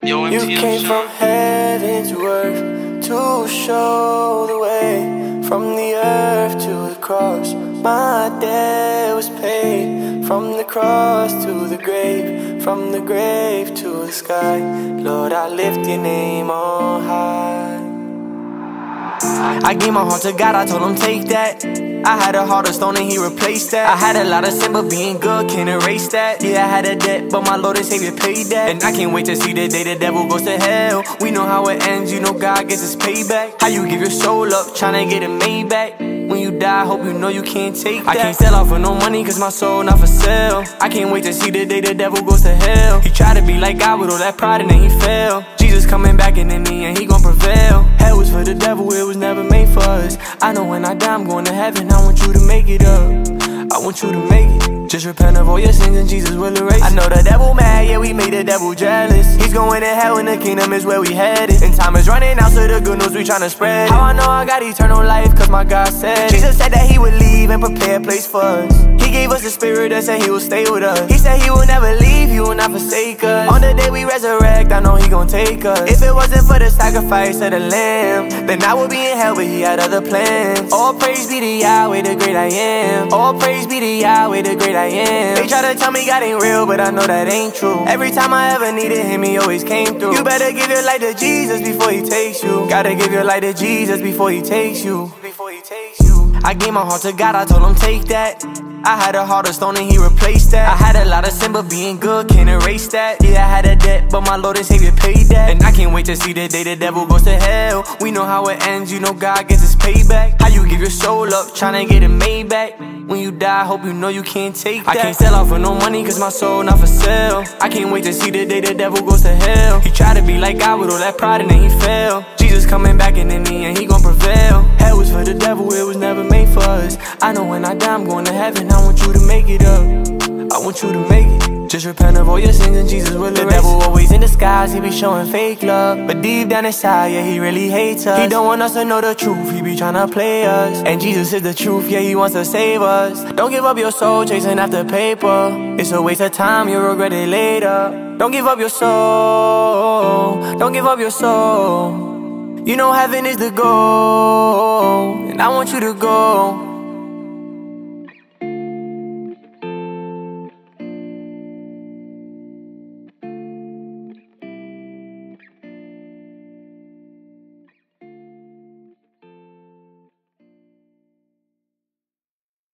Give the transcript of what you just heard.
You came from heaven to earth to show the way. From the earth to the cross, my debt was paid. From the cross to the grave, from the grave to the sky, Lord, I lift your name on high. I gave my heart to God, I told him take that. I had a heart of stone and he replaced that. I had a lot of sin, but being good can't erase that. Yeah, I had a debt, but my Lord and Savior paid that. And I can't wait to see the day the devil goes to hell. We know how it ends, you know God gets his payback. How you give your soul up, tryna get it made back. When you die, hope you know you can't take that. I can't sell out for no money, cause my soul not for sale. I can't wait to see the day the devil goes to hell. He tried to be like God with all that pride and then he fell. Jesus coming back and in the end he gon' prevail. Hell was for the devil, it was never made for us. I know when I die I'm going to heaven, I want you to make it up. I want you to make it. Just repent of all your sins and Jesus will erase it. I know the devil mad, yeah, we made the devil jealous. He's going to hell and the kingdom is where we headed. And time is running out, so the good news we tryna spread it. How I know I got eternal life, cause my God said it. Jesus said that he would leave and prepare a place for us. He gave us the spirit that said he will stay with us. He said he will never leave, he will not forsake us. On the day we resurrect, I know he gon' take us. If it wasn't for the sacrifice of the lamb, then I would be in hell, but he had other plans. All praise be to Yahweh, the great I am. All praise be to Yahweh, the great I am. They try to tell me God ain't real, but I know that ain't true. Every time I ever needed him, he always came through. You better give your life to Jesus before he takes you. Gotta give your life to Jesus before he takes you. I gave my heart to God, I told him take that. I had a heart of stone and he replaced that. I had a lot of sin, but being good can't erase that. Yeah, I had a debt, but my Lord and Savior paid that. And I can't wait to see the day the devil goes to hell. We know how it ends, you know God gets his payback. How you give your soul up, tryna get it made back. When you die, hope you know you can't take that. I can't sell out for no money, cause my soul not for sale. I can't wait to see the day the devil goes to hell. He tried to be like God with all that pride and then he fell. Jesus coming back and in the end he gon' prevail. Hell was for the devil, it was never made for us. I know when I die I'm going to heaven, I want you to make it up. I want you to make it. Just repent of all your sins and Jesus will erase it. The devil always in disguise, he be showing fake love, but deep down inside, yeah, he really hates us. He don't want us to know the truth, he be tryna play us. And Jesus is the truth, yeah, he wants to save us. Don't give up your soul chasing after paper. It's a waste of time, you'll regret it later. Don't give up your soul, don't give up your soul. You know heaven is the goal, and I want you to go.